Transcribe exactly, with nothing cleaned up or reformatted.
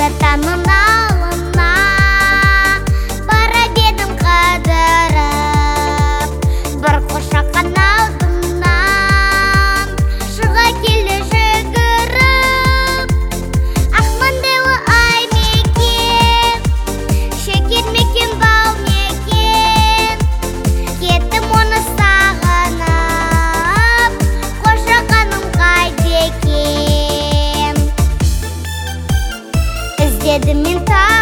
таңның алына, барып едім қыдырып, бір қошақан алдымнан шыға келді жүгіріп. Ақман белі ай мекен, шекер мекен, бал мекен, кеттім оны сағынып, қошақаным қайда екен? Іздедім мен